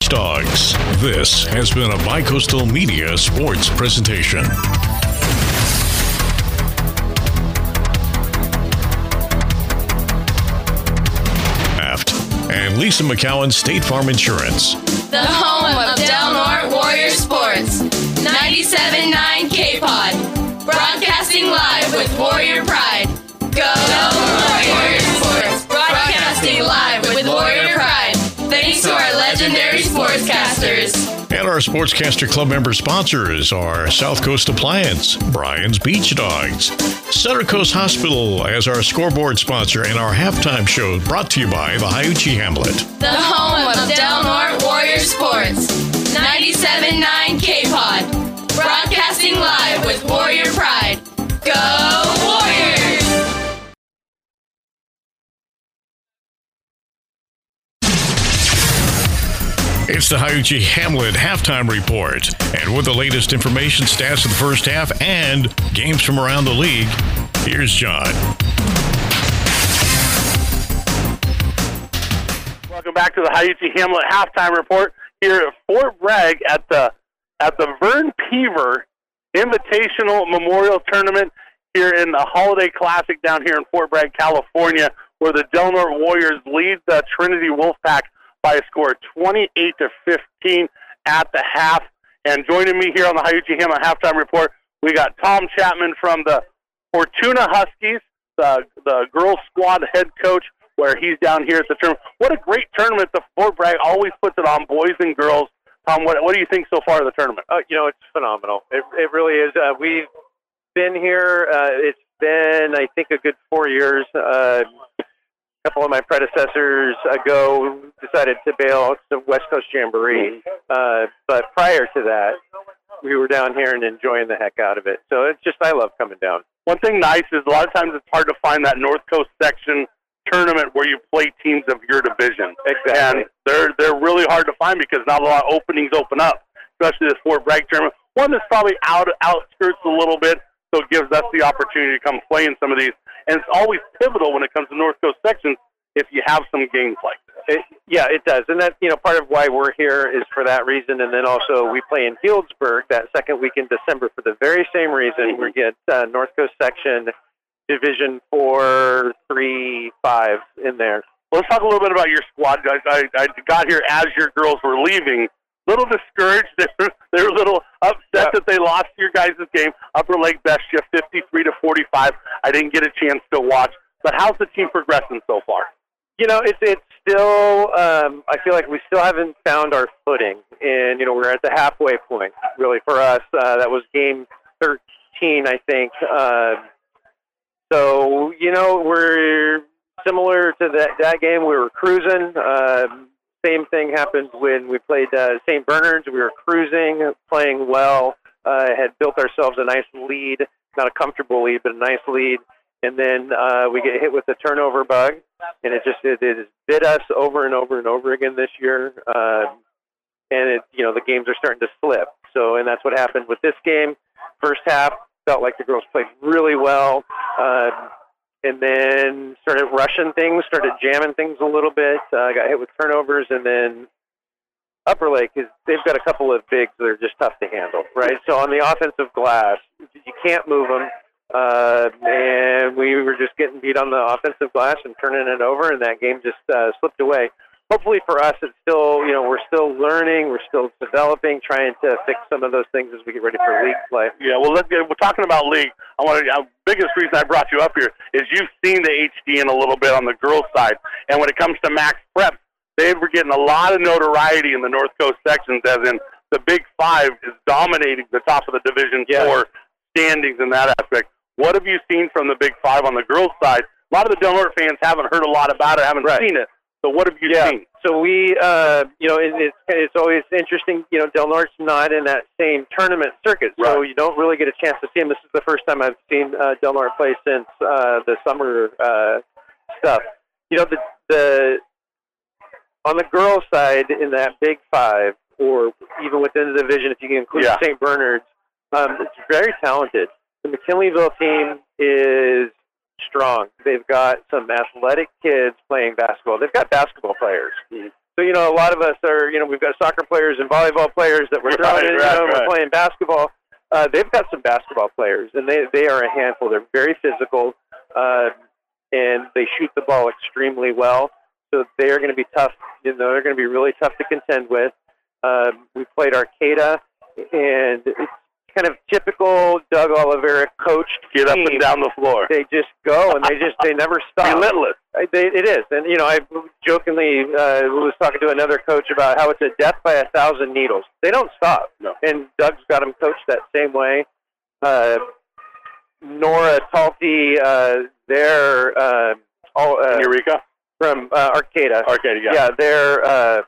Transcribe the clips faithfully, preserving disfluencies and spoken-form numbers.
Beach Dogs. This has been a Bicoastal Media Sports presentation. And Lisa McCowan State Farm Insurance. The home of Del Norte Warrior Sports. ninety-seven point nine K-Pod. Broadcasting live with Warrior Pride. Go Del Norte Warrior Sports. Broadcasting live with Warrior Pride. Thanks to our legendary sportscasters. And our Sportscaster Club member sponsors are South Coast Appliance, Brian's Beach Dogs, Center Coast Hospital as our scoreboard sponsor, and our halftime show brought to you by the Hiuchi Hamlet. The home of Del Norte Warrior Sports. ninety-seven point nine K-Pod. Broadcasting live with Warrior Pride. Go Warriors! It's the Hiuchi Hamlet Halftime Report. And with the latest information, stats of the first half, and games from around the league, here's John. Welcome back to the Hiuchi Hamlet Halftime Report here at Fort Bragg at the at the Vern Peaver Invitational Memorial Tournament here in the Holiday Classic down here in Fort Bragg, California, where the Del Norte Warriors lead the Trinity Wolfpack by a score of twenty-eight to fifteen at the half. And joining me here on the Hiuchi Hamlet Halftime Report, we got Tom Chapman from the Fortuna Huskies, the, the girls squad head coach, where he's down here at the tournament. What a great tournament. The Fort Bragg always puts it on, boys and girls. Tom, what, what do you think so far of the tournament? Uh, you know, it's phenomenal. It, it really is. Uh, we've been here. Uh, it's been, I think, a good four years. Uh, a couple of my predecessors ago decided to bail out the West Coast Jamboree. Uh, but prior to that, we were down here and enjoying the heck out of it. So it's just, I love coming down. One thing nice is a lot of times it's hard to find that North Coast section tournament where you play teams of your division. Exactly. And they're they're really hard to find because not a lot of openings open up, especially this Fort Bragg tournament. One that's probably out outskirts a little bit, so it gives us the opportunity to come play in some of these. And it's always pivotal when it comes to North Coast sections if you have some games like this. It, yeah, it does. And that, you know, part of why we're here is for that reason. And then also we play in Healdsburg that second week in December for the very same reason. We get uh, North Coast section Division four, three, five in there. Well, let's talk a little bit about your squad, guys. I, I got here as your girls were leaving. A little discouraged. They were, they were a little upset yeah. that they lost your guys' game. Upper Lake Bestia, fifty-three to forty-five. I didn't get a chance to watch. But how's the team progressing so far? You know, it's it's still, um, I feel like we still haven't found our footing. And, you know, we're at the halfway point, really, for us. Uh, that was game thirteen, I think. Uh, So, you know, we're similar to that, that game. We were cruising. Uh, same thing happened when we played uh, Saint Bernard's. We were cruising, playing well, uh, had built ourselves a nice lead, not a comfortable lead, but a nice lead. And then uh, we get hit with the turnover bug, and it just it, it bit us over and over and over again this year. Uh, and, it, you know, the games are starting to slip. So, and that's what happened with this game. First half, felt like the girls played really well, uh, and then started rushing things, started jamming things a little bit, uh, got hit with turnovers, and then Upper Lake, is they've got a couple of bigs that are just tough to handle, right? So on the offensive glass, you can't move them, uh, and we were just getting beat on the offensive glass and turning it over, and that game just uh, slipped away. Hopefully for us, it's still, you know, we're still learning, we're still developing, trying to fix some of those things as we get ready for league play. Yeah, well, let's get, we're talking about league. I want to. The biggest reason I brought you up here is you've seen the H D N a little bit on the girls' side, and when it comes to Max Prep, they were getting a lot of notoriety in the North Coast sections, as in the Big Five is dominating the top of the Division yeah. Four standings in that aspect. What have you seen from the Big Five on the girls' side? A lot of the Del Norte fans haven't heard a lot about it, haven't right. seen it. So what have you yeah. seen? So we, uh, you know, it, it's it's always interesting. You know, Del Norte's not in that same tournament circuit, so right. you don't really get a chance to see them. This is the first time I've seen uh, Del Norte play since uh, the summer uh, stuff. You know, the the on the girls' side in that Big Five, or even within the division, if you can include yeah. Saint Bernard's, um, it's very talented. The McKinleyville team is strong. They've got some athletic kids playing basketball. They've got basketball players. So, you know, a lot of us are, you know, we've got soccer players and volleyball players that we're throwing Right, in, you right, know, right. we're playing basketball. Uh, they've got some basketball players, and they, they are a handful. They're very physical, uh, and they shoot the ball extremely well. So they are going to be tough. You know, they're going to be really tough to contend with. Um, we played Arcata, and it's kind of typical Doug Oliveira coached Get up team. and down the floor. They just go, and they just they never stop. Relentless. I- They, it is, and you know, I jokingly uh, was talking to another coach about how it's a death by a thousand needles. They don't stop, No. and Doug's got them coached that same way. Uh, Nora Talty, uh, they're uh, all uh, Eureka? from uh, Arcata. Arcata, yeah. Yeah, they're uh,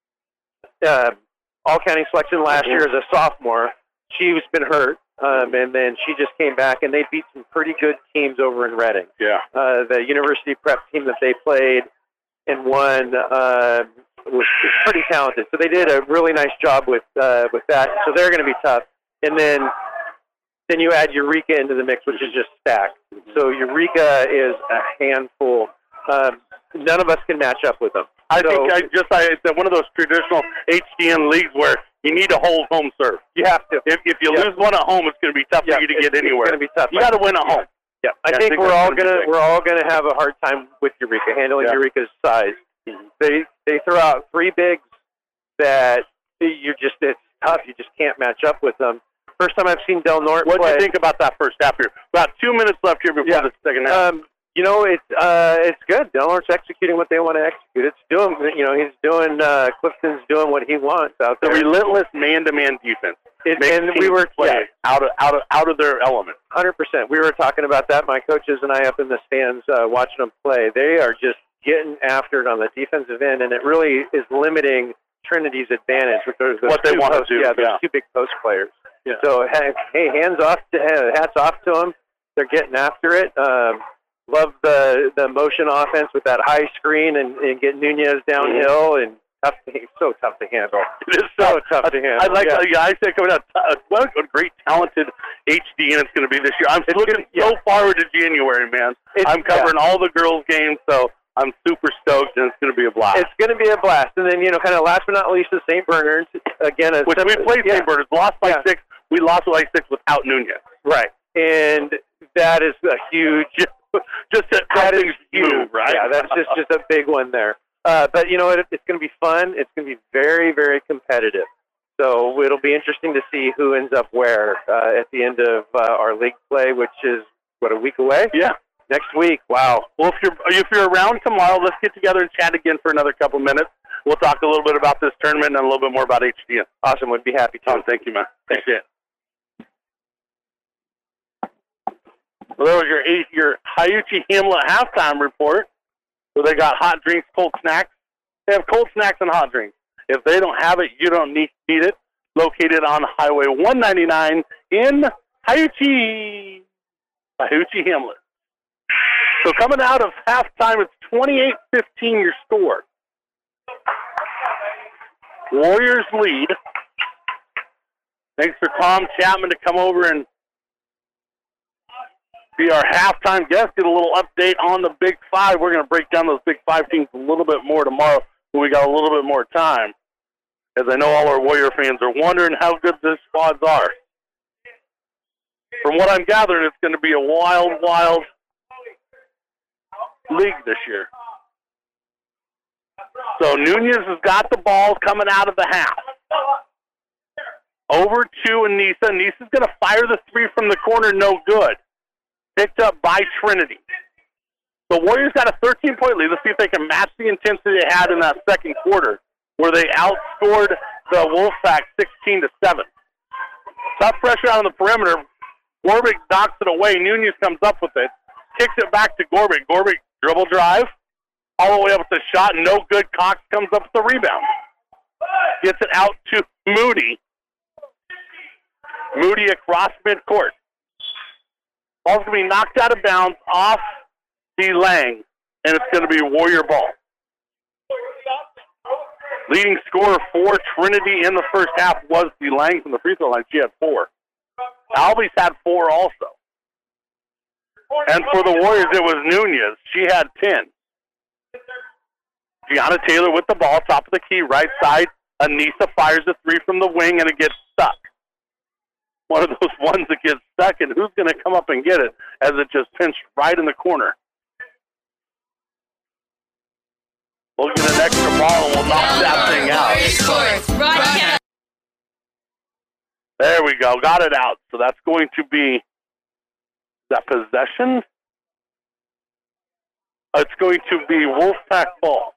uh, all county selection last year as a sophomore. She's been hurt, um, and then she just came back, and they beat some pretty good teams over in Reading. Yeah. Uh, the university prep team that they played and won uh, was, was pretty talented. So they did a really nice job with uh, with that. So they're going to be tough. And then then you add Eureka into the mix, which is just stacked. So Eureka is a handful. Um, none of us can match up with them. I So- think I just I, it's one of those traditional H D N leagues where you need to hold home serve. You have to. If, if you Yeah. lose one at home, it's going to be tough Yeah, for you to it's- get anywhere. It's going to be tough. You got to win at home. Yeah, I Yeah, I think think we're that's all gonna be gonna big. we're all gonna have a hard time with Eureka handling Yeah. Eureka's size. Mhm. They they throw out three bigs that you just it's tough. You just can't match up with them. First time I've seen Del Norte What do play. you think about that first half here? About two minutes left here before Yeah. the second half. Um, you know, it's uh, it's good. Del Norte's executing what they want to execute. It's doing, you know, he's doing. Uh, Clifton's doing what he wants out the there. relentless man-to-man defense. It, Makes and we teams were play yeah, out of out of out of their element. one hundred percent. We were talking about that, my coaches and I up in the stands uh, watching them play. They are just getting after it on the defensive end, and it really is limiting Trinity's advantage with those, those What they two wanna post, do, Yeah, those yeah. two big post players. Yeah. So, hey, hey, hands off, to, hats off to them. They're getting after it. Um, love the the motion offense with that high screen and, and get Nunez downhill and tough. To, so tough to handle. It is So tough to handle. I like yeah. how you guys said coming out. Uh, what a great, talented H D N it's going to be this year. I'm It's looking gonna- so forward to January, man. It's- I'm covering all the girls' games, so I'm super stoked, and it's going to be a blast. It's going to be a blast. And then, you know, kind of last but not least, is Saint Bernard's. Again, a Which we simple- played yeah. Saint Bernard's, lost by Yeah. six. We lost by six without Nunez. Right. And that is a huge, Just to how that is things huge. move, right? Yeah, that's just, just a big one there. Uh, but, you know, it, it's going to be fun. It's going to be very, very competitive. So it'll be interesting to see who ends up where uh, at the end of uh, our league play, which is, what, a week away? Yeah. Next week. Wow. Well, if you're if you're around tomorrow, let's get together and chat again for another couple minutes. We'll talk a little bit about this tournament and a little bit more about H D N. Awesome. Would be happy to. Tom, thank you, man. Appreciate it. Well, there was your eight, your Hiuchi Hamlet halftime report, where they got hot drinks, cold snacks. They have cold snacks and hot drinks. If they don't have it, you don't need, need it. Located on Highway one ninety-nine in Hiuchi, Hiuchi Hamlet. So coming out of halftime, it's twenty-eight fifteen your score. Warriors lead. Thanks for Tom Chapman to come over and be our halftime guest, get a little update on the Big Five. We're going to break down those Big Five teams a little bit more tomorrow when we got a little bit more time, as I know all our Warrior fans are wondering how good these squads are. From what I'm gathering, it's going to be a wild, wild league this year. So Nunez has got the ball coming out of the half. Over to Anissa. Anissa's going to fire the three from the corner, no good. Picked up by Trinity. The Warriors got a thirteen-point lead. Let's see if they can match the intensity they had in that second quarter, where they outscored the Wolfpack sixteen to seven. Tough pressure out on the perimeter. Gorbic knocks it away. Nunez comes up with it. Kicks it back to Gorbic. Gorbic dribble drive. All the way up with the shot. No good. Cox comes up with the rebound. Gets it out to Moody. Moody across midcourt. Ball's going to be knocked out of bounds off D. Lang, and it's going to be Warrior ball. Leading scorer for Trinity in the first half was D. Lang from the free throw line. She had four. Albies had four also. And for the Warriors, it was Nunez. She had ten. Gianna Taylor with the ball, top of the key, right side. Anissa fires a three from the wing, and it gets stuck. One of those ones that gets stuck, and who's going to come up and get it as it just pinched right in the corner. We'll get an extra ball, and we'll knock that thing out. There we go. Got it out. So that's going to be that possession. It's going to be Wolfpack ball.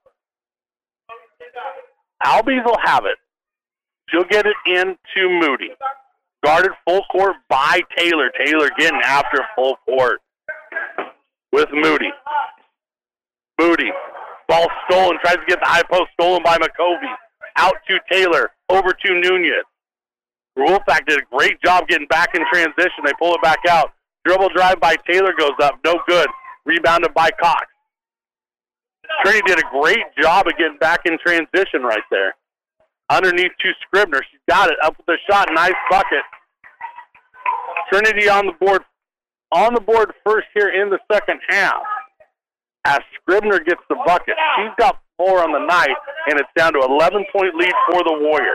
Albies will have it. She'll get it into Moody. Guarded full court by Taylor. Taylor getting after full court with Moody. Moody. Ball stolen. Tries to get the high post stolen by McCovey. Out to Taylor. Over to Nunez. Wolfpack did a great job getting back in transition. They pull it back out. Dribble drive by Taylor goes up. No good. Rebounded by Cox. Trinity did a great job of getting back in transition right there. Underneath to Scribner. She's got it. Up with the shot. Nice bucket. Trinity on the board. On the board first here in the second half. As Scribner gets the bucket. She's got four on the night, and it's down to eleven-point lead for the Warriors.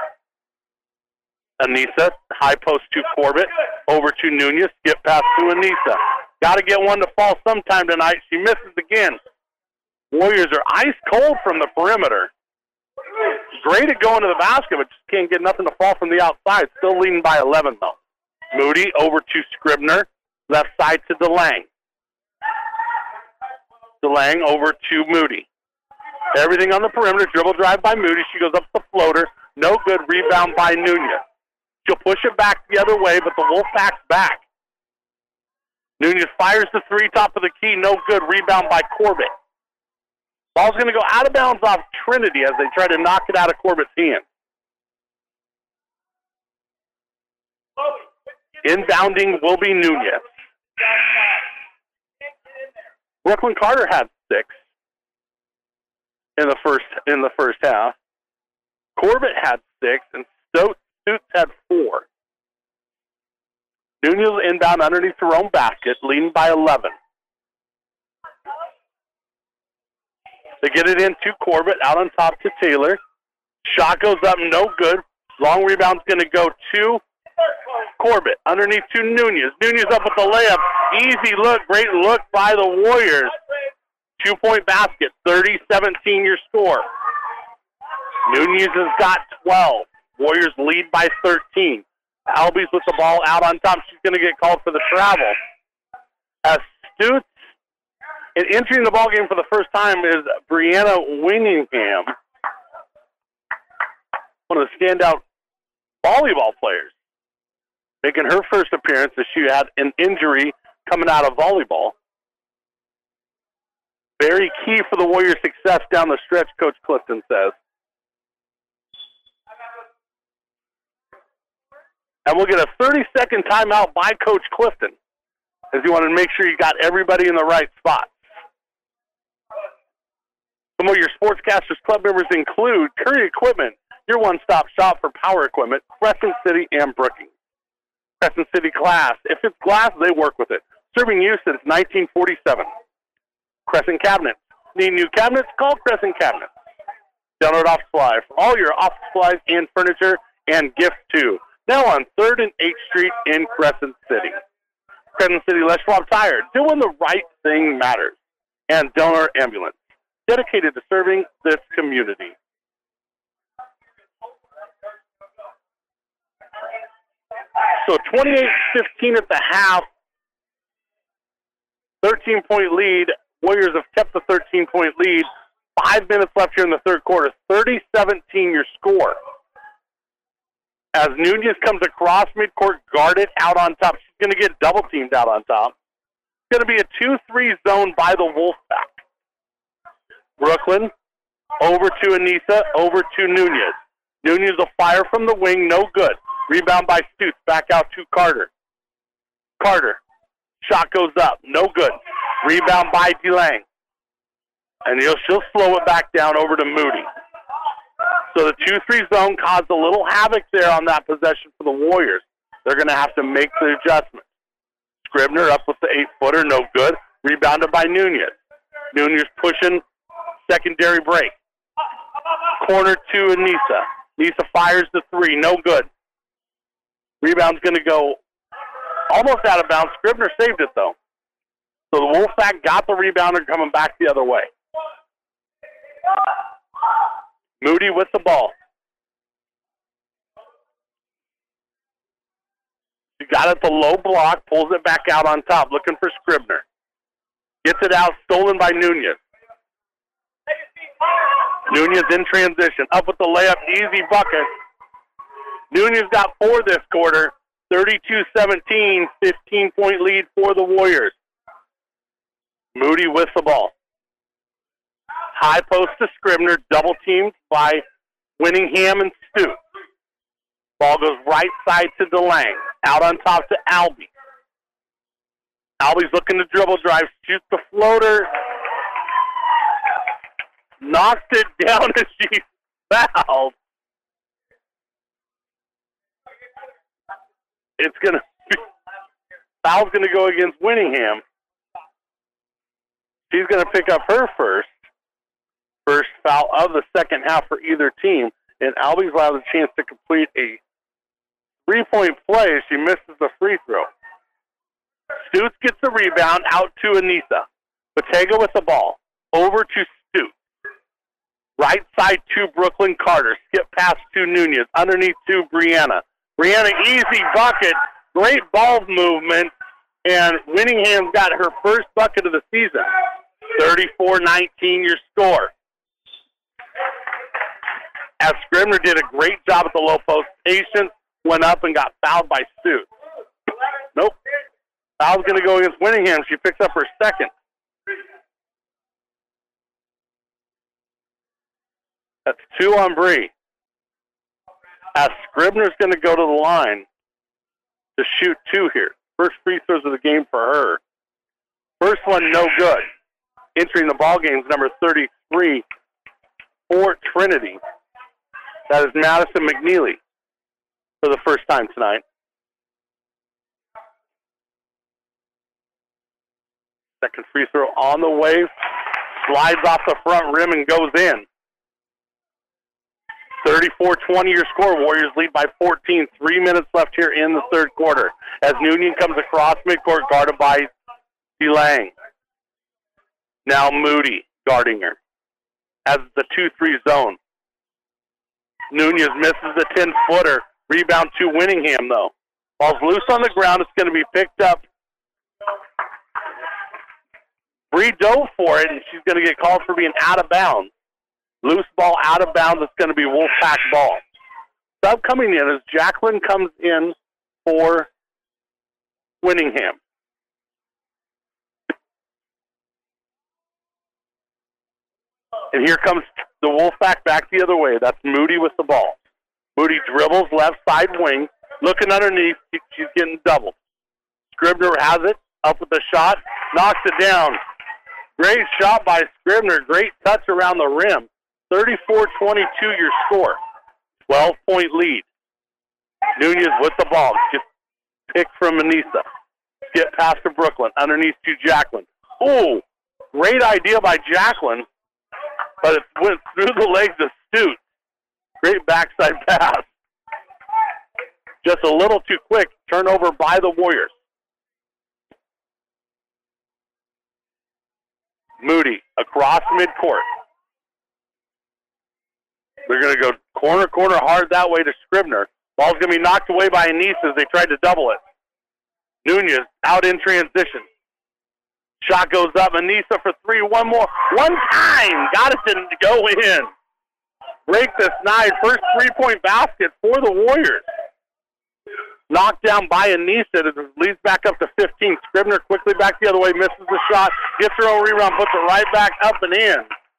Anissa, high post to Corbett. Over to Nunez. Skip pass to Anissa. Got to get one to fall sometime tonight. She misses again. Warriors are ice cold from the perimeter. Great at going to the basket, but just can't get nothing to fall from the outside. Still leading by eleven, though. Moody over to Scribner. Left side to DeLange. DeLange over to Moody. Everything on the perimeter. Dribble drive by Moody. She goes up the floater. No good. Rebound by Nunez. She'll push it back the other way, but the Wolfpack's back. Nunez fires the three, top of the key. No good. Rebound by Corbett. Ball's going to go out of bounds off Trinity as they try to knock it out of Corbett's hand. Inbounding will be Nunez. Brooklyn Carter had six in the first in the first half. Corbett had six, and Stokes had four. Nunez inbound underneath her own basket, leading by eleven. They get it into Corbett, out on top to Taylor. Shot goes up, no good. Long rebound's going to go to Corbett, underneath to Nunez. Nunez up with the layup. Easy look, great look by the Warriors. Two-point basket, thirty seventeen your score. Nunez has got twelve. Warriors lead by thirteen. Albies with the ball out on top. She's going to get called for the travel. As Stutz, and entering the ball game for the first time is Brianna Winningham, one of the standout volleyball players, making her first appearance as she had an injury coming out of volleyball. Very key for the Warriors' success down the stretch, Coach Clifton says. And we'll get a thirty-second timeout by Coach Clifton, as you want to make sure you got everybody in the right spot. Some of your Sportscasters Club members include Curry Equipment, your one-stop shop for power equipment, Crescent City and Brookings. Crescent City Glass. If it's glass, they work with it. Serving you since nineteen forty-seven. Crescent Cabinets. Need new cabinets? Call Crescent Cabinets. Download Office Supply for all your office supplies and furniture and gifts too. Now on third and eighth Street in Crescent City. Crescent City Les Schwab Tire. Doing the right thing matters. And Donor Ambulance. Dedicated to serving this community. So twenty-eight fifteen at the half. thirteen-point lead. Warriors have kept the thirteen-point lead. Five minutes left here in the third quarter. thirty seventeen your score. As Nunez comes across midcourt, guarded out on top. She's going to get double-teamed out on top. It's going to be a two three zone by the Wolfpack. Brooklyn over to Anissa, over to Nunez. Nunez will fire from the wing, no good. Rebound by Stutz, back out to Carter. Carter, shot goes up, no good. Rebound by DeLange. And he'll, she'll slow it back down over to Moody. So the two three zone caused a little havoc there on that possession for the Warriors. They're going to have to make the adjustment. Scribner up with the eight-footer, no good. Rebounded by Nunez. Nunez pushing Secondary break. Corner to Anissa. Anissa fires the three. No good. Rebound's going to go almost out of bounds. Scribner saved it, though. So the Wolfpack got the rebounder coming back the other way. Moody with the ball. She got it the low block, pulls it back out on top, looking for Scribner. Gets it out, stolen by Nunez. Nunez in transition, up with the layup, easy bucket. Nunez got four this quarter, thirty-two seventeen, fifteen-point lead for the Warriors. Moody with the ball. High post to Scribner, double teamed by Winningham and Stute. Ball goes right side to DeLange. Out on top to Albee. Albee's looking to dribble drive, shoots the floater. Knocks it down as she fouled. It's going to foul's going to go against Winningham. She's going to pick up her first. First foul of the second half for either team. And Albee's allowed a chance to complete a three-point play as she misses the free throw. Stutes gets the rebound out to Anissa. Bottega with the ball. Over to Stute. Right side to Brooklyn Carter. Skip pass to Nunez. Underneath to Brianna. Brianna, easy bucket. Great ball movement. And Winningham's got her first bucket of the season. thirty-four nineteen your score. As Scribner did a great job at the low post. Patience went up and got fouled by Stute. Nope. Foul's going to go against Winningham. She picks up her second. That's two on Bree. As Scribner's going to go to the line to shoot two here. First free throws of the game for her. First one, no good. Entering the ball game is number thirty-three for Trinity. That is Madison McNeely for the first time tonight. Second free throw on the way. Slides off the front rim and goes in. thirty-four twenty your score. Warriors lead by fourteen. Three minutes left here in the third quarter. As Noonan comes across midcourt, guarded by DeLange. Now Moody guarding her. As the two three zone. Nunez misses the ten-footer. Rebound to Winningham, though. Ball's loose on the ground. It's going to be picked up. Bree dove for it, and she's going to get called for being out of bounds. Loose ball out of bounds. It's going to be Wolfpack ball. Sub coming in as Jacqueline comes in for Winningham. And here comes the Wolfpack back the other way. That's Moody with the ball. Moody dribbles left side wing. Looking underneath. She's getting doubled. Scribner has it. Up with the shot. Knocks it down. Great shot by Scribner. Great touch around the rim. thirty-four twenty-two your score. twelve-point lead. Nunez with the ball. Just picked from Anissa. Get past to Brooklyn. Underneath to Jacqueline. Ooh, great idea by Jacqueline. But it went through the legs of Stute. Great backside pass. Just a little too quick. Turnover by the Warriors. Moody across midcourt. They're going to go corner, corner hard that way to Scribner. Ball's going to be knocked away by Anissa as they tried to double it. Nunez out in transition. Shot goes up. Anissa for three. One more. One time. Got it to go in. Break this nine. First three-point basket for the Warriors. Knocked down by Anissa. It leads back up to fifteen. Scribner quickly back the other way. Misses the shot. Gets her own rebound. Puts it right back up and in.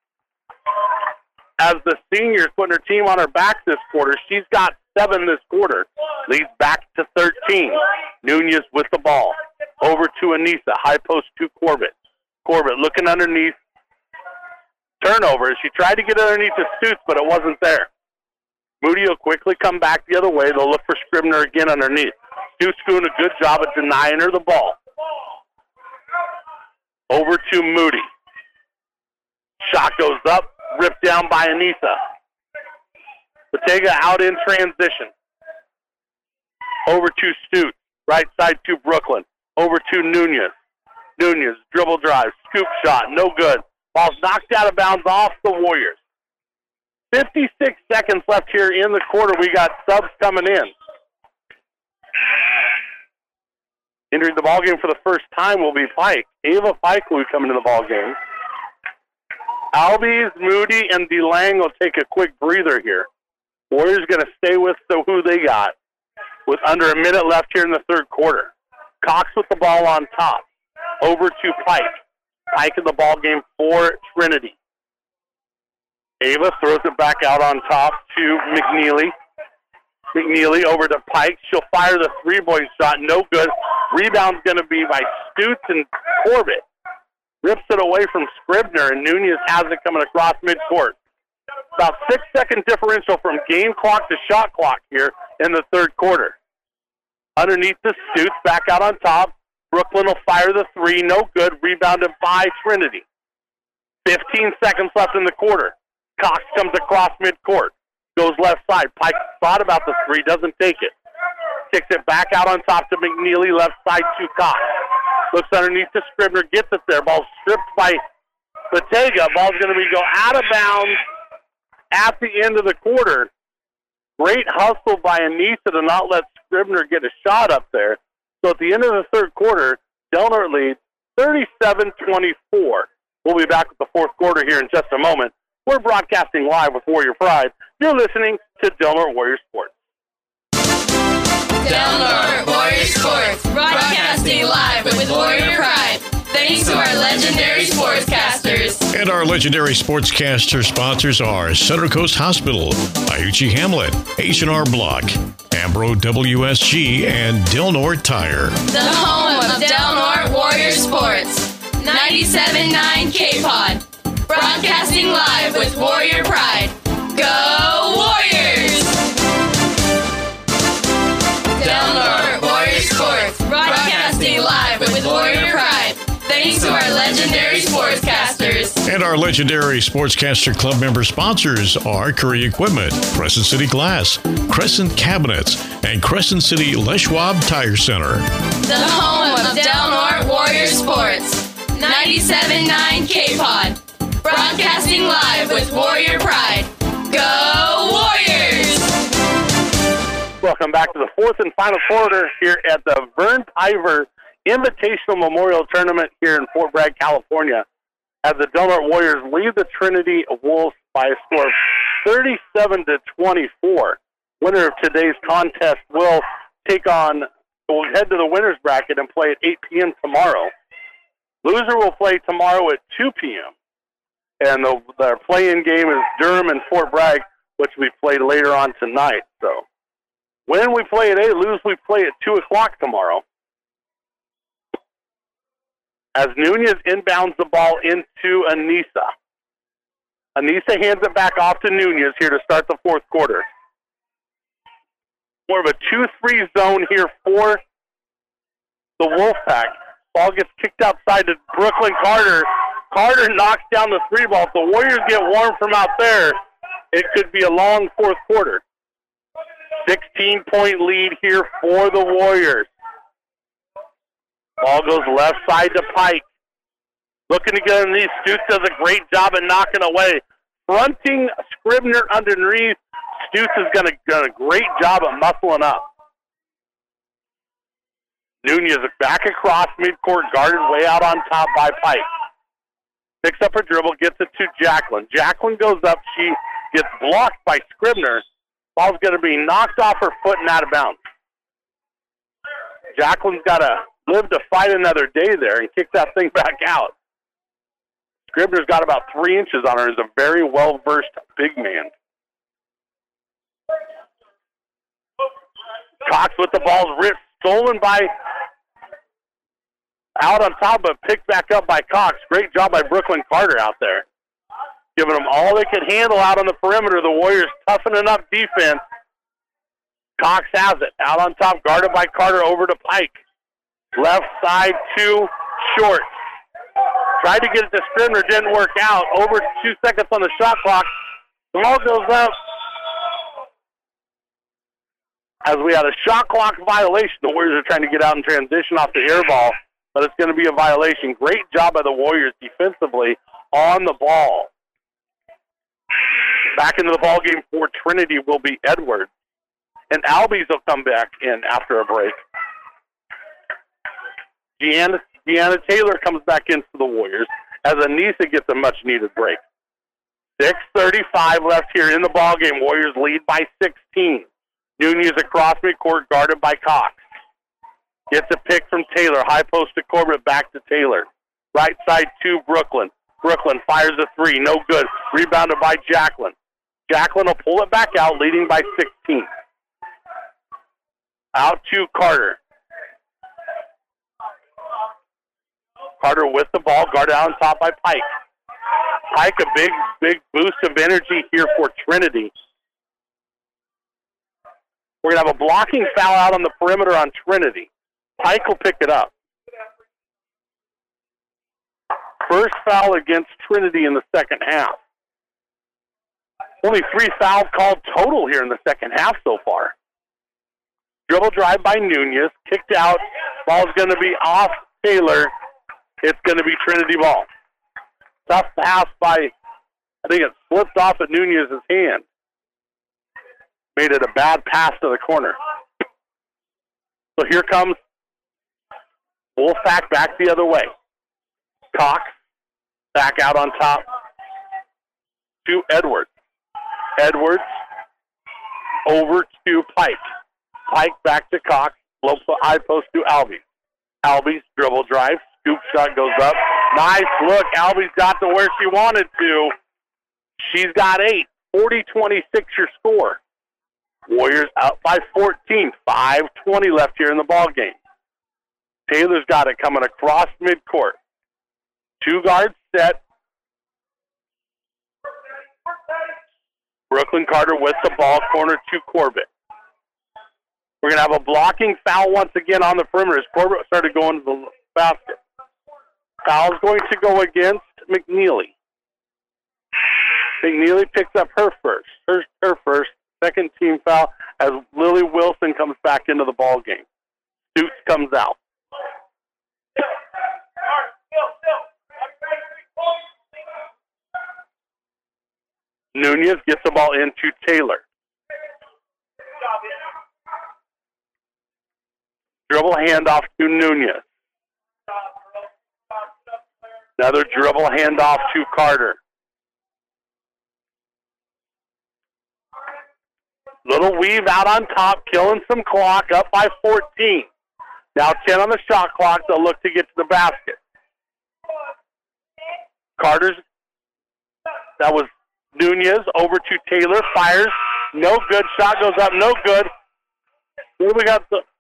As the senior's putting her team on her back this quarter. She's got seven this quarter. Leads back to thirteen. Nunez with the ball. Over to Anissa. High post to Corbett. Corbett looking underneath. Turnover. She tried to get underneath the Stutes, but it wasn't there. Moody will quickly come back the other way. They'll look for Scribner again underneath. Stutes doing a good job at denying her the ball. Over to Moody. Shot goes up, ripped down by Anissa. Bottega out in transition. Over to Stute. Right side to Brooklyn. Over to Nunez. Nunez, dribble drive, scoop shot, no good. Ball's knocked out of bounds off the Warriors. fifty-six seconds left here in the quarter. We got subs coming in. Entering the ballgame for the first time will be Pike. Ava Pike will be coming to the ballgame. Albies, Moody, and DeLang will take a quick breather here. Warriors going to stay with the who they got with under a minute left here in the third quarter. Cox with the ball on top. Over to Pike. Pike in the ballgame for Trinity. Ava throws it back out on top to McNeely. McNeely over to Pike. She'll fire the three-point shot. No good. Rebound's going to be by Stutz and Corbett. Rips it away from Scribner, and Nunez has it coming across midcourt. About six-second differential from game clock to shot clock here in the third quarter. Underneath the Stutz, back out on top. Brooklyn will fire the three. No good. Rebounded by Trinity. fifteen seconds left in the quarter. Cox comes across midcourt. Goes left side. Pike thought about the three. Doesn't take it. Kicks it back out on top to McNeely. Left side to Cox. Looks underneath to Scribner. Gets it there. Ball stripped by Bottega. Ball's going to be go out of bounds at the end of the quarter. Great hustle by Anissa to not let Scribner get a shot up there. So at the end of the third quarter, Del Norte leads thirty-seven twenty-four. We'll be back with the fourth quarter here in just a moment. We're broadcasting live with Warrior Pride. You're listening to Del Norte Warrior Sports. Del Norte Warrior Sports, broadcasting live with Warrior Pride. Thanks to our legendary sportscasters. And our legendary sportscaster sponsors are Center Coast Hospital, Iuchi Hamlet, H and R Block, Ambro W S G, and Del Norte Tire. The home of Del Norte Warrior Sports, ninety-seven point nine K-Pod. Broadcasting live with Warrior Pride. Go Warriors! Del Norte Warrior Sports, broadcasting live with Warrior Pride. Thanks to our legendary sportscasters. And our legendary Sportscaster Club member sponsors are Curry Equipment, Crescent City Glass, Crescent Cabinets, and Crescent City Leschwab Tire Center. The home of Del Norte Warrior Sports, ninety-seven point nine K-Pod. Broadcasting live with Warrior Pride. Go Warriors! Welcome back to the fourth and final quarter here at the Vern Piver Invitational Memorial Tournament here in Fort Bragg, California, as the Del Norte Warriors lead the Trinity Wolves by a score of thirty-seven to twenty-four. Winner of today's contest will take on, will head to the winner's bracket and play at eight p.m. tomorrow. Loser will play tomorrow at two p.m. And the, their play-in game is Durham and Fort Bragg, which we play later on tonight. So, win we play at eight, lose we play at two o'clock tomorrow. As Nunez inbounds the ball into Anissa. Anissa hands it back off to Nunez here to start the fourth quarter. More of a two three zone here for the Wolfpack. Ball gets kicked outside to Brooklyn Carter. Carter knocks down the three ball. If the Warriors get warm from out there, it could be a long fourth quarter. sixteen-point lead here for the Warriors. Ball goes left side to Pike. Looking to get underneath. Stutz does a great job at knocking away. Fronting Scribner underneath. Stutz has done a, done a great job at muscling up. Nunez back across midcourt, guarded way out on top by Pike. Picks up her dribble, gets it to Jacqueline. Jacqueline goes up. She gets blocked by Scribner. Ball's going to be knocked off her foot and out of bounds. Jacqueline's got to live to fight another day there and kick that thing back out. Scribner's got about three inches on her. He's a very well-versed big man. Cox with the ball ripped, stolen by out on top, but picked back up by Cox. Great job by Brooklyn Carter out there. Giving them all they could handle out on the perimeter. The Warriors toughening up defense. Cox has it. Out on top, guarded by Carter over to Pike. Left side to Short. Tried to get it to Scrivener, didn't work out. Over two seconds on the shot clock. The ball goes up. As we had a shot clock violation, the Warriors are trying to get out and transition off the air ball, but it's going to be a violation. Great job by the Warriors defensively on the ball. Back into the ball game for Trinity will be Edwards. And Albies will come back in after a break. Deanna, Deanna Taylor comes back in for the Warriors as Anissa gets a much-needed break. six thirty-five left here in the ball game. Warriors lead by sixteen. Nunez across midcourt, guarded by Cox. Gets a pick from Taylor. High post to Corbett, back to Taylor. Right side to Brooklyn. Brooklyn fires a three. No good. Rebounded by Jacqueline. Jacqueline will pull it back out, leading by sixteen. Out to Carter. Carter with the ball, guarded out on top by Pike. Pike, a big, big boost of energy here for Trinity. We're going to have a blocking foul out on the perimeter on Trinity. Pike will pick it up. First foul against Trinity in the second half. Only three fouls called total here in the second half so far. Dribble drive by Nunez. Kicked out. Ball's going to be off Taylor. It's going to be Trinity ball. Tough pass by, I think it slipped off at Nunez's hand. Made it a bad pass to the corner. So here comes Wolfpack back the other way. Cox back out on top to Edwards. Edwards over to Pike. Pike back to Cox. Low high post to Albies. Albies dribble drive. Scoop shot goes up. Nice look. Albies got to where she wanted to. She's got eight. forty twenty-six your score. Warriors out by fourteen. five twenty left here in the ball game. Taylor's got it coming across midcourt. Two guards set. Brooklyn Carter with the ball, corner to Corbett. We're going to have a blocking foul once again on the perimeter as Corbett started going to the basket. Foul's going to go against McNeely. McNeely picks up her first. Her, her first. Second team foul as Lily Wilson comes back into the ball game. Stutes comes out. Nunez gets the ball into Taylor. Dribble handoff to Nunez. Another dribble handoff to Carter. Little weave out on top, killing some clock, up by fourteen. Now ten on the shot clock. They'll look to get to the basket. Carter's, that was Nunez over to Taylor, fires, no good. Shot goes up, no good. Here we got the.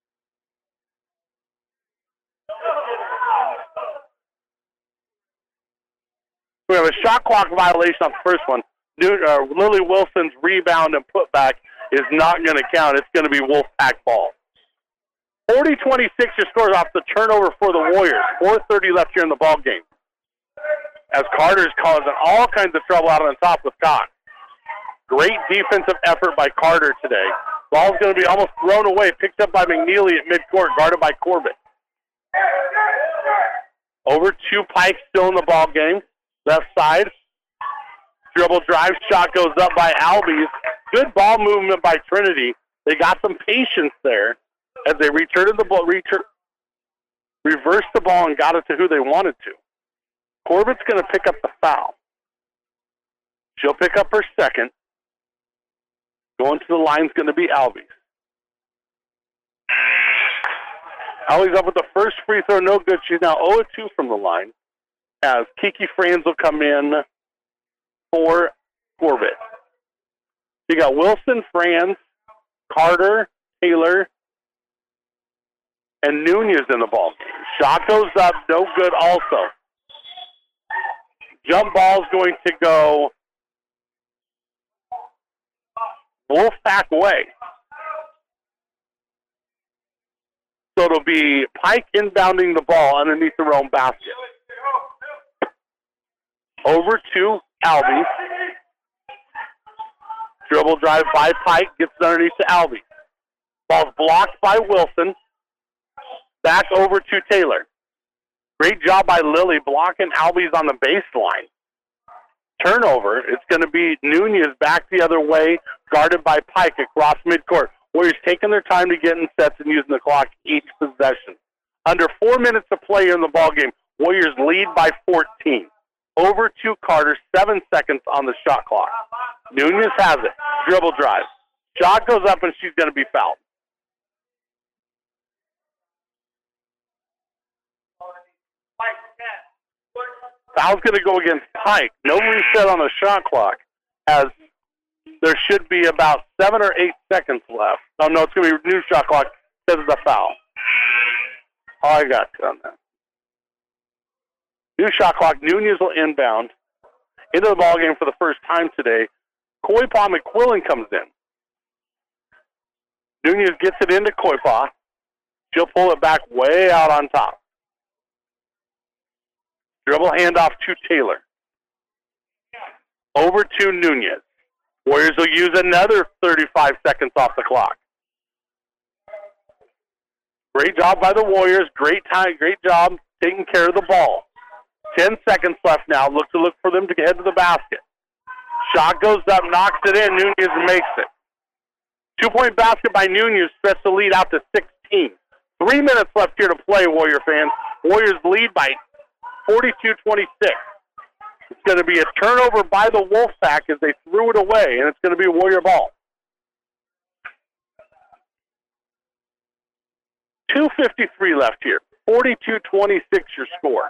We have a shot clock violation on the first one. Uh, Lily Wilson's rebound and putback is not going to count. It's going to be Wolfpack ball. forty twenty-six your scores off the turnover for the Warriors. four thirty left here in the ball game. As Carter's causing all kinds of trouble out on top with Cox. Great defensive effort by Carter today. Ball's going to be almost thrown away. Picked up by McNeely at midcourt, guarded by Corbett. Over to Pike, still in the ball game. Left side. Dribble drive, shot goes up by Albies. Good ball movement by Trinity. They got some patience there as they returned the ball, return, reversed the ball and got it to who they wanted to. Corbett's going to pick up the foul. She'll pick up her second. Going to the line's going to be Albies. Albies up with the first free throw, no good. She's now zero of two from the line as Kiki Franz will come in for Corbett. You got Wilson, Franz, Carter, Taylor, and Nunez in the ball game. Shot goes up, no good also. Jump ball's going to go Wolfpack way. So it'll be Pike inbounding the ball underneath their own basket. Over to Albie. Dribble drive by Pike. Gets it underneath to Albie. Ball's blocked by Wilson. Back over to Taylor. Great job by Lily blocking Albie's on the baseline. Turnover. It's going to be Nunez back the other way, guarded by Pike across midcourt. Warriors taking their time to get in sets and using the clock each possession. Under four minutes to play in the ballgame, Warriors lead by fourteen. Over to Carter, seven seconds on the shot clock. Nunez has it. Dribble drive. Shot goes up and she's going to be fouled. Foul's going to go against Pike. No reset on the shot clock, as there should be about seven or eight seconds left. Oh, no, it's going to be a new shot clock because it's a foul. All I got on that. New shot clock. Nunez will inbound into the ballgame for the first time today. Koipa McQuillan comes in. Nunez gets it into Koipa. She'll pull it back way out on top. Dribble handoff to Taylor. Over to Nunez. Warriors will use another thirty-five seconds off the clock. Great job by the Warriors. Great time. Great job taking care of the ball. Ten seconds left now. Look to look for them to head to the basket. Shot goes up, knocks it in. Nunez makes it. Two-point basket by Nunez stretched the lead out to sixteen. Three minutes left here to play, Warrior fans. Warriors lead by forty-two twenty-six. It's going to be a turnover by the Wolfpack as they threw it away, and it's going to be a Warrior ball. two fifty-three left here. forty-two twenty-six your score.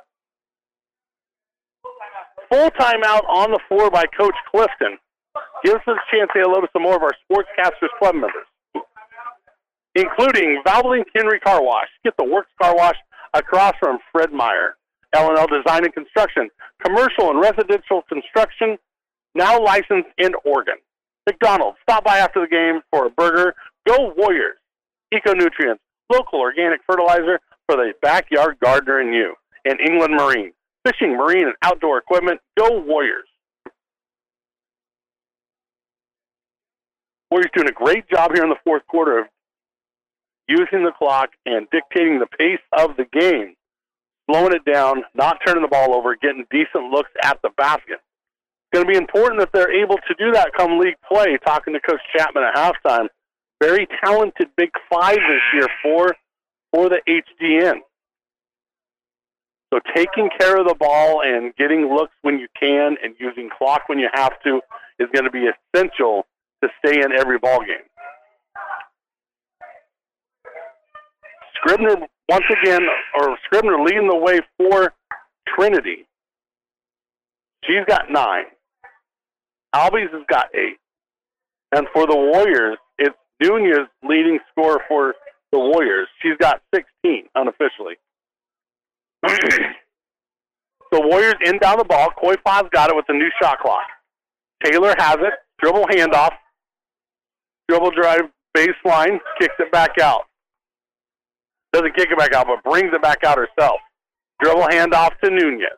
Full timeout on the floor by Coach Clifton. Gives us a chance to say hello to some more of our Sportscasters Club members, including Valvoline Henry Car Wash. Get the Works Car Wash across from Fred Meyer. L and L Design and Construction, commercial and residential construction, now licensed in Oregon. McDonald's, stop by after the game for a burger. Go Warriors. Eco-Nutrients, local organic fertilizer for the backyard gardener and you. And England Marine, fishing, marine, and outdoor equipment. Go Warriors. Warriors doing a great job here in the fourth quarter of using the clock and dictating the pace of the game. Slowing it down, not turning the ball over, getting decent looks at the basket. It's going to be important that they're able to do that come league play. Talking to Coach Chapman at halftime, very talented Big Five this year for, for the H D N. So taking care of the ball and getting looks when you can and using clock when you have to is going to be essential to stay in every ball game. Scribner, once again, or Scribner leading the way for Trinity. She's got nine. Albies has got eight. And for the Warriors, it's Nunez leading scorer for the Warriors. She's got sixteen unofficially. The Warriors inbound the ball. Koipa's got it with the new shot clock. Taylor has it. Dribble handoff. Dribble drive baseline. Kicks it back out. Doesn't kick it back out, but brings it back out herself. Dribble handoff to Nunez.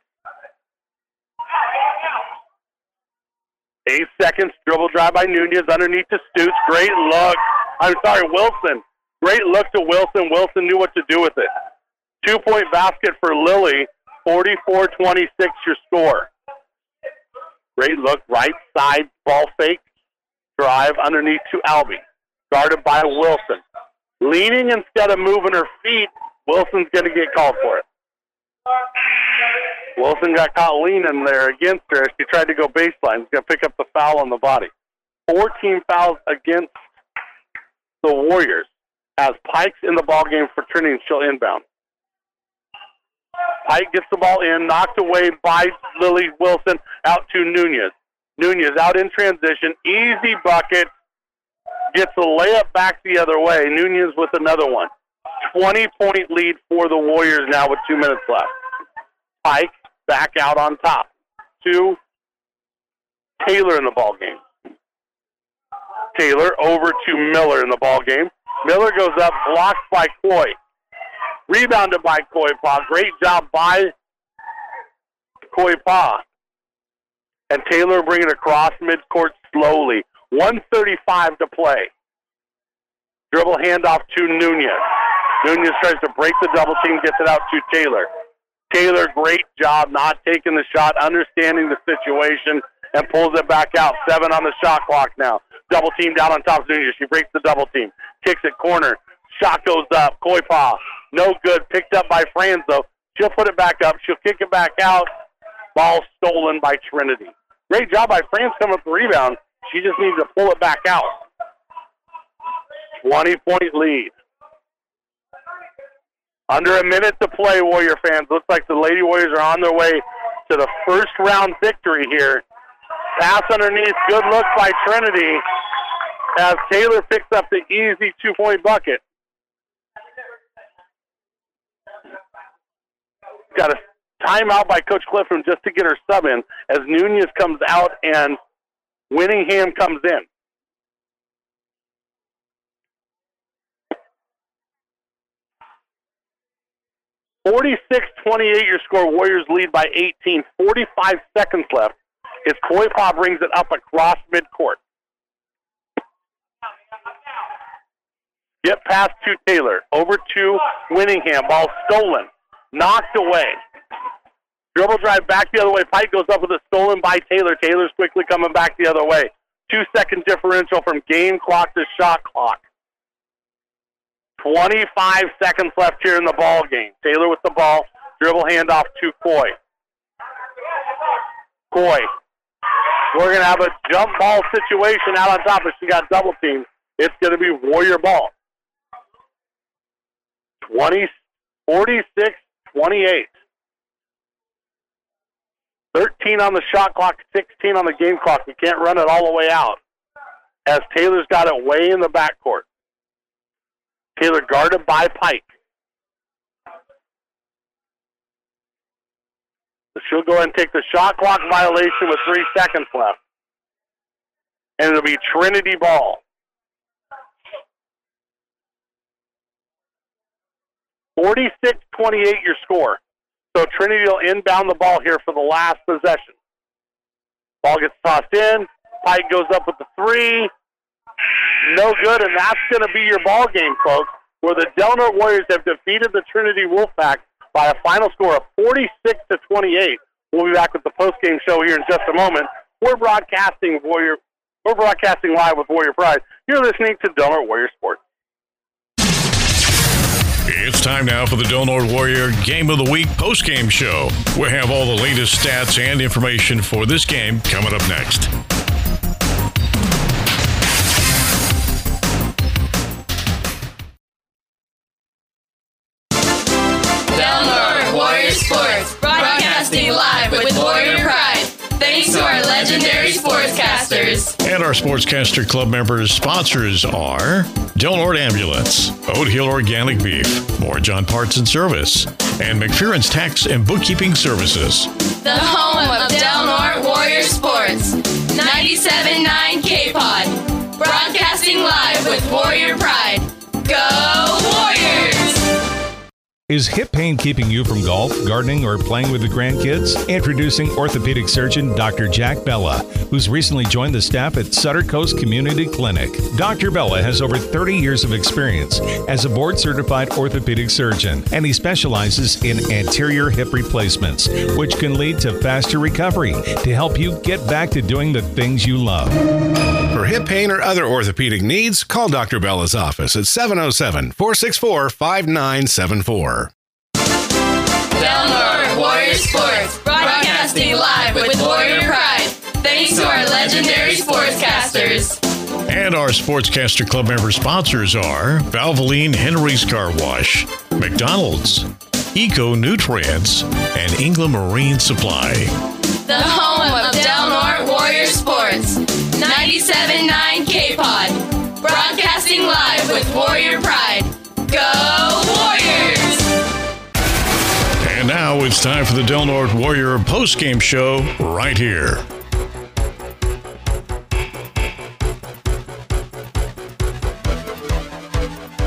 Eight seconds. Dribble drive by Nunez underneath to Stutes. Great look. I'm sorry, Wilson. Great look to Wilson. Wilson knew what to do with it. Two-point basket for Lily. forty-four twenty-six your score. Great look. Right side ball fake. Drive underneath to Albie. Guarded by Wilson. Leaning instead of moving her feet, Wilson's going to get called for it. Wilson got caught leaning there against her as she tried to go baseline. She's going to pick up the foul on the body. fourteen fouls against the Warriors as Pike's in the ballgame for Trinity, and she'll inbound. Pike gets the ball in, knocked away by Lily Wilson, out to Nunez. Nunez out in transition, easy bucket. Gets a layup back the other way. Nunez with another one. twenty-point lead for the Warriors now with two minutes left. Pike back out on top to Taylor in the ballgame. Taylor over to Miller in the ballgame. Miller goes up, blocked by Coy. Rebounded by Koipa. Great job by Koipa. and Taylor bring it across midcourt slowly. one thirty-five to play. Dribble handoff to Nunez. Nunez tries to break the double team, gets it out to Taylor. Taylor, great job not taking the shot, understanding the situation, and pulls it back out. Seven on the shot clock now. Double team down on top of Nunez. She breaks the double team. Kicks it corner. Shot goes up. Koipa, no good. Picked up by Franz, though. She'll put it back up. She'll kick it back out. Ball stolen by Trinity. Great job by Franz coming up the rebound. She just needs to pull it back out. twenty-point lead. Under a minute to play, Warrior fans. Looks like the Lady Warriors are on their way to the first round victory here. Pass underneath. Good look by Trinity as Taylor picks up the easy two-point bucket. Got a timeout by Coach Clifton just to get her sub in as Nunez comes out and Winningham comes in. forty-six twenty-eight your score. Warriors lead by eighteen. forty-five seconds left as Koipa brings it up across midcourt. Get pass to Taylor. Over to Winningham. Ball stolen. Knocked away. Dribble drive back the other way. Pike goes up with it stolen by Taylor. Taylor's quickly coming back the other way. Two-second differential from game clock to shot clock. twenty-five seconds left here in the ball game. Taylor with the ball. Dribble handoff to Coy. Coy. We're going to have a jump ball situation out on top, but she got double teamed. It's going to be Warrior ball. twenty, forty-six twenty-eight. thirteen on the shot clock, sixteen on the game clock. We can't run it all the way out as Taylor's got it way in the backcourt. Taylor guarded by Pike. So she'll go ahead and take the shot clock violation with three seconds left. And it'll be Trinity ball. forty-six twenty-eight your score. So Trinity will inbound the ball here for the last possession. Ball gets tossed in. Pike goes up with the three. No good, and that's going to be your ball game, folks, where the Del Norte Warriors have defeated the Trinity Wolfpack by a final score of forty-six to twenty-eight. We'll be back with the post-game show here in just a moment. We're broadcasting Warrior. We're broadcasting live with Warrior Pride. You're listening to Del Norte Warrior Sports. It's time now for the Del Norte Warrior Game of the Week post-game show. We have all the latest stats and information for this game coming up next. Del Norte Warrior Sports, broadcasting live with Warrior Pride. Thanks to our legendary sportscasters. And our Sportscaster Club members' sponsors are Del Norte Ambulance, Oat Hill Organic Beef, More John Parts and Service, and McPheron's Tax and Bookkeeping Services. The home of Del Norte Warrior Sports, ninety-seven point nine K-Pod, broadcasting live with Warrior Pride. Go Warriors! Is hip pain keeping you from golf, gardening, or playing with the grandkids? Introducing orthopedic surgeon Doctor Jack Bella, who's recently joined the staff at Sutter Coast Community Clinic. Doctor Bella has over thirty years of experience as a board-certified orthopedic surgeon, and he specializes in anterior hip replacements, which can lead to faster recovery to help you get back to doing the things you love. For hip pain or other orthopedic needs, call Doctor Bella's office at seven oh seven, four six four, five nine seven four. Del Norte Warrior Sports, broadcasting live with Warrior Pride. Thanks to our legendary sportscasters. And our Sportscaster Club member sponsors are Valvoline Henry's Car Wash, McDonald's, Eco Nutrients, and England Marine Supply. The home of Del Norte Warrior Sports, ninety-seven point nine K-Pod, broadcasting live with Warrior Pride. Go Warriors! And now it's time for the Del Norte Warrior post-game show right here.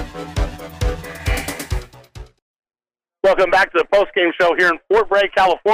Welcome back to the post-game show here in Fort Bragg, California,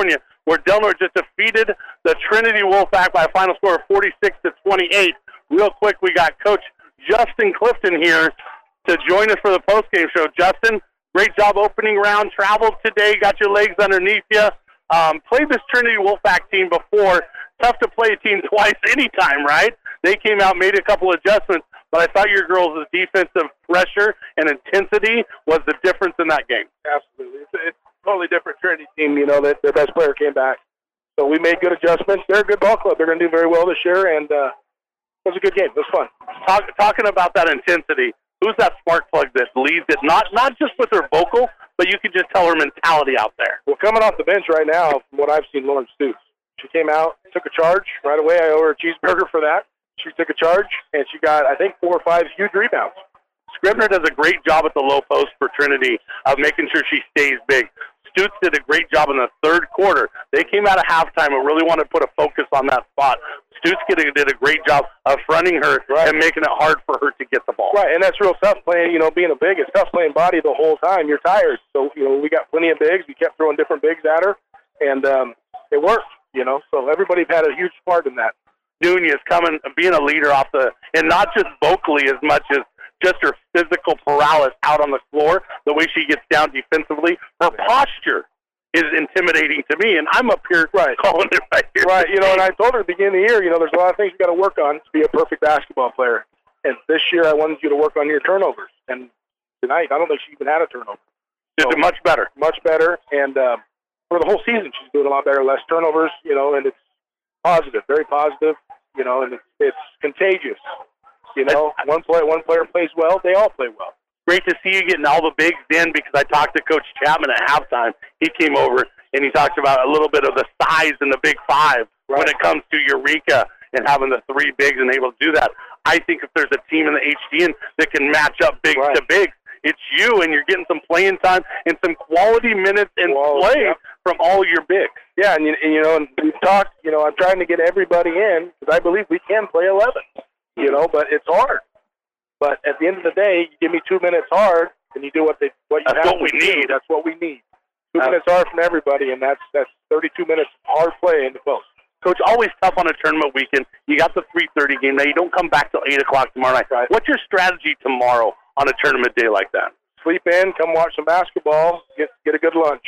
where Del Norte just defeated the Trinity Wolfpack by a final score of forty-six to twenty-eight. Real quick, we got Coach Justin Clifton here to join us for the postgame show. Justin, great job opening round. Traveled today, got your legs underneath you. Um, played this Trinity Wolfpack team before. Tough to play a team twice anytime, right? They came out, made a couple adjustments, but I thought your girls' defensive pressure and intensity was the difference in that game. Absolutely. It's, it's a totally different Trinity team, you know, that their best player came back. So we made good adjustments. They're a good ball club. They're going to do very well this year, and uh, it was a good game. It was fun. Talk, talking about that intensity, who's that spark plug that leads it? Not not just with her vocal, but you can just tell her mentality out there. Well, coming off the bench right now, from what I've seen, Lauren Stutes. She came out, took a charge right away. I owe her a cheeseburger for that. She took a charge, and she got, I think, four or five huge rebounds. Scribner does a great job at the low post for Trinity of making sure she stays big. Stutes did a great job in the third quarter. They came out of halftime and really wanted to put a focus on that spot. Stutes did a great job of fronting her right. and making it hard for her to get the ball. Right, and that's real tough playing, you know, being a big. It's tough playing body the whole time. You're tired. So, you know, we got plenty of bigs. We kept throwing different bigs at her, and um, it worked, you know. So everybody had a huge part in that. Nunez coming, being a leader off the, and not just vocally as much as just her physical prowess out on the floor, the way she gets down defensively. Her posture is intimidating to me, and I'm up here right. calling it right here. Right, you know, and I told her at the beginning of the year, you know, there's a lot of things you got to work on to be a perfect basketball player. And this year I wanted you to work on your turnovers. And tonight, I don't think she even had a turnover. Did so, much better. Much better. And uh, for the whole season, she's doing a lot better, less turnovers, you know, and it's positive, very positive, you know, and it's, it's contagious. You know, one player, one player plays well, they all play well. Great to see you getting all the bigs in, because I talked to Coach Chapman at halftime. He came over and he talked about a little bit of the size in the big five right. when it comes to Eureka and having the three bigs and able to do that. I think if there's a team in the H D N that can match up bigs right. to bigs, it's you, and you're getting some playing time and some quality minutes and Whoa, play yeah. from all your bigs. Yeah, and you, and you know, and we've talked, you know, I'm trying to get everybody in because I believe we can play eleven, you know, but it's hard. But at the end of the day, you give me two minutes hard, and you do what they what you that's have what we to need. Do. That's what we need. Two uh, minutes hard from everybody, and that's that's thirty-two minutes hard play in the post. Coach, always tough on a tournament weekend. You got the three thirty game. Now, you don't come back till eight o'clock tomorrow night. Right. What's your strategy tomorrow on a tournament day like that? Sleep in, come watch some basketball, get get a good lunch.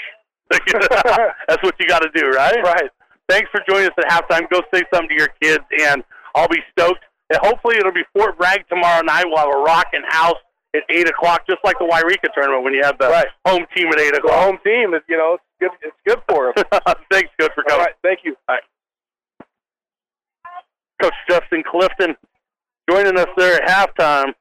That's what you got to do, right? Right. Thanks for joining us at halftime. Go say something to your kids, and I'll be stoked. And hopefully it'll be Fort Bragg tomorrow night. We'll have a rocking house at eight o'clock, just like the Wairika tournament when you have the right. home team at eight o'clock. The home team is, you know, it's good, it's good for them. Thanks, Coach, for coming. All right, thank you. All right. Coach Justin Clifton joining us there at halftime.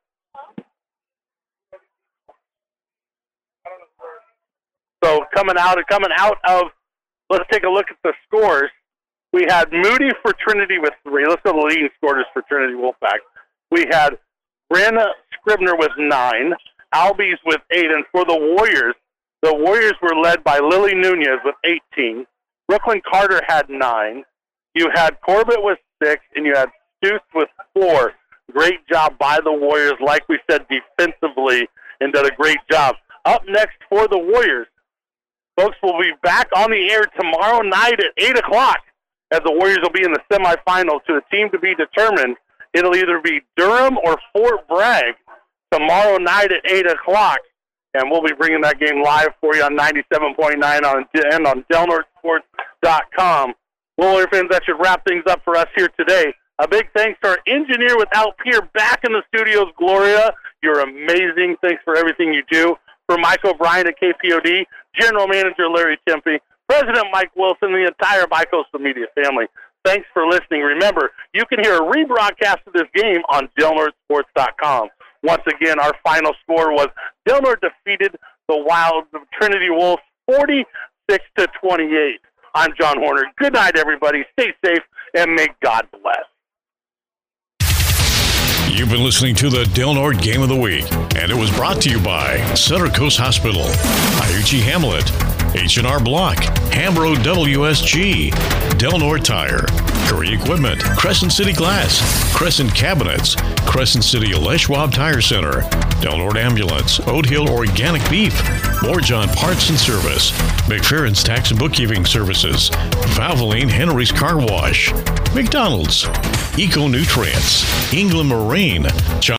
So coming out, coming out of, let's take a look at the scores. We had Moody for Trinity with three. Let's go to the leading scorers for Trinity Wolfpack. We had Brenna Scribner with nine, Albies with eight, and for the Warriors, the Warriors were led by Lily Nunez with eighteen. Brooklyn Carter had nine. You had Corbett with six, and you had Stutes with four. Great job by the Warriors, like we said, defensively, and did a great job. Up next for the Warriors, folks, will be back on the air tomorrow night at eight o'clock. As the Warriors will be in the semifinals to a team to be determined. It'll either be Durham or Fort Bragg tomorrow night at eight o'clock. And we'll be bringing that game live for you on ninety-seven point nine on, and on Del Norte Sports dot com. Well, Warrior fans, that should wrap things up for us here today. A big thanks to our engineer without peer back in the studios, Gloria. You're amazing. Thanks for everything you do. For Mike O'Brien at K P O D, General Manager Larry Tempe, President Mike Wilson, the entire Bicoastal Media family, thanks for listening. Remember, you can hear a rebroadcast of this game on Del Norte Sports dot com. Once again, our final score was Del Norte defeated the Wild Trinity Wolves forty-six to twenty-eight. I'm John Horner. Good night, everybody. Stay safe, and may God bless. You've been listening to the Del Norte Game of the Week, and it was brought to you by Sutter Coast Hospital, Iuchi Hamlet, H and R Block, Hambro W S G, Del Norte Tire, Curry Equipment, Crescent City Glass, Crescent Cabinets, Crescent City Les Schwab Tire Center, Del Norte Ambulance, Oat Hill Organic Beef, Morjon Parts and Service, McFerrin's Tax and Bookkeeping Services, Valvoline Henry's Car Wash, McDonald's, Eco Nutrients, England Marine,